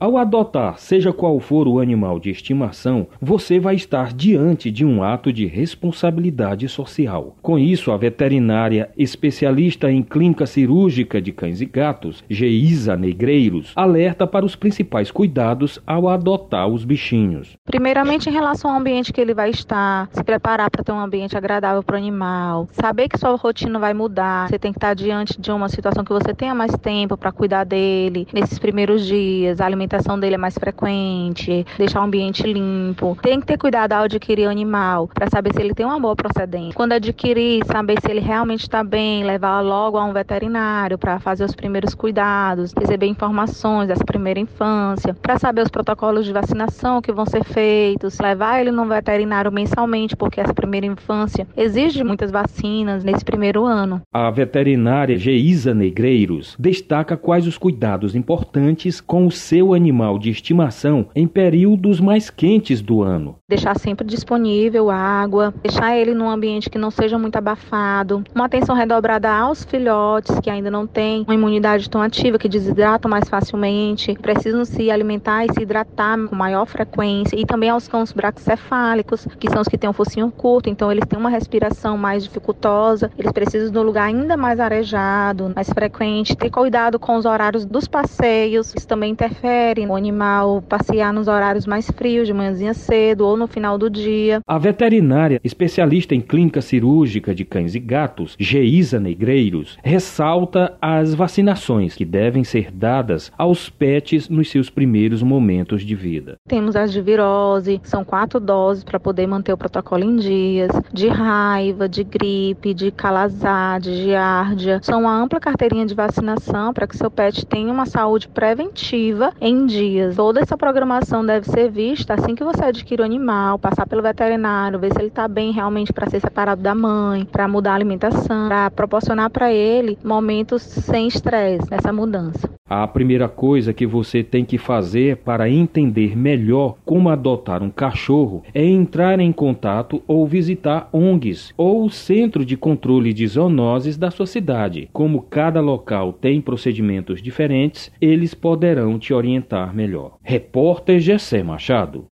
Ao adotar, seja qual for o animal de estimação, você vai estar diante de um ato de responsabilidade social. Com isso, a veterinária especialista em clínica cirúrgica de cães e gatos, Geisa Negreiros, alerta para os principais cuidados ao adotar os bichinhos. Primeiramente, em relação ao ambiente que ele vai estar, se preparar para ter um ambiente agradável para o animal, saber que sua rotina vai mudar, você tem que estar diante de uma situação que você tenha mais tempo para cuidar dele nesses primeiros dias, a alimentação dele é mais frequente, deixar o ambiente limpo. Tem que ter cuidado ao adquirir o animal para saber se ele tem uma boa procedência. Quando adquirir, saber se ele realmente está bem, levar logo a um veterinário para fazer os primeiros cuidados, receber informações dessa primeira infância, para saber os protocolos de vacinação que vão ser feitos, levar ele no veterinário mensalmente, porque essa primeira infância exige muitas vacinas nesse primeiro ano. A veterinária Geisa Negreiros destaca quais os cuidados importantes com o seu animal de estimação em períodos mais quentes do ano. Deixar sempre disponível água, deixar ele num ambiente que não seja muito abafado, uma atenção redobrada aos filhotes que ainda não têm uma imunidade tão ativa, que desidratam mais facilmente, precisam se alimentar e se hidratar com maior frequência, e também aos cães braquicefálicos, que são os que têm um focinho curto, então eles têm uma respiração mais dificultosa, eles precisam de um lugar ainda mais arejado, mais frequente, ter cuidado com os horários dos passeios, isso também interfere no animal passear nos horários mais frios, de manhãzinha cedo ou no final do dia. A veterinária especialista em clínica cirúrgica de cães e gatos, Geisa Negreiros, ressalta as vacinações que devem ser dadas aos pets nos seus primeiros momentos de vida. Temos as de virose, são 4 doses para poder manter o protocolo em dias, de raiva, de gripe, de calazar, de giardia. São uma ampla carteirinha de vacinação para que seu pet tenha uma saúde preventiva em dias. Toda essa programação deve ser vista assim que você adquire o animal, passar pelo veterinário, ver se ele está bem realmente para ser separado da mãe, para mudar a alimentação, para proporcionar para ele momentos sem estresse nessa mudança. A primeira coisa que você tem que fazer para entender melhor como adotar um cachorro é entrar em contato ou visitar ONGs ou o Centro de Controle de Zoonoses da sua cidade. Como cada local tem procedimentos diferentes, eles poderão te orientar melhor. Repórter Gessé Machado.